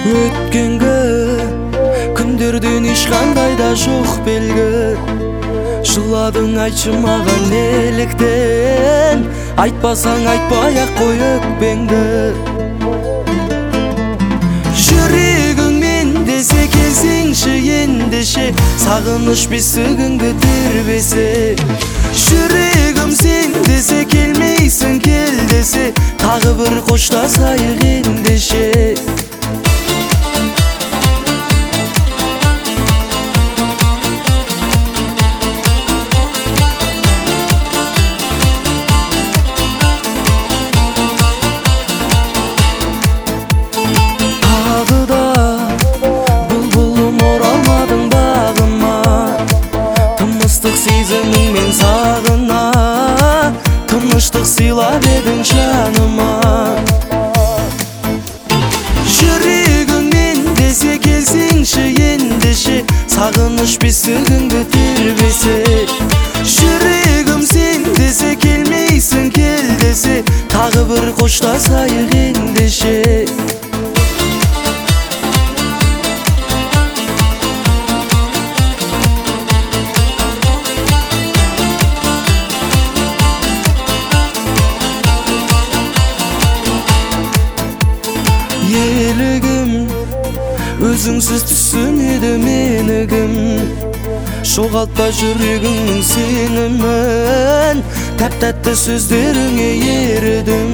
Өткөнгө күндөрдүн эч кандай да жок белги. Жыладың айтчы мага неліктен, айтпасаң айтпай-ак кой өкпеңді. Жүрегің мен десе келсеңші ендеше, сағыныш бесігіңді тербесе. Жүрегім сен десе келмейсің, кел десе, тағы бір қоштасайық ендеше. Сезіміңмен сағына, тыныштық сыйлап едің жаныма. Жүрегіңмен десе келсеңші ендеше, сағыныш бесігіңді тербесе. Жүрегім сен десе келмейсің, кел десе, тағы бір қоштасайық ендеше. Елігім, өзіңсіз түсінеді менігім. Жоғалтпа жүрегіңнің сенімін, тәп-тәтті сөздеріңе ерідім.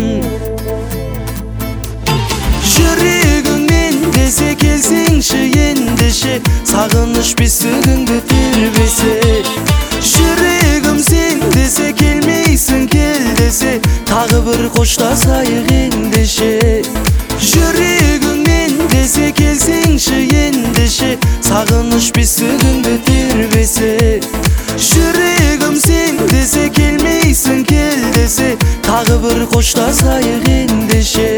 Жүрегіңмен десе келсеңші ендеше, сағыныш бесігіңді тербесе. Жүрегім сен десе келмейсің, кел десе, тағы бір қоштасайық ендеше. Жүрегіңмен десе келсеңші ендеше, сағыныш бесігіңді тербесе. Жүрегім сен десе келмейсің, кел десе, тағы бір қоштасайық ендеше.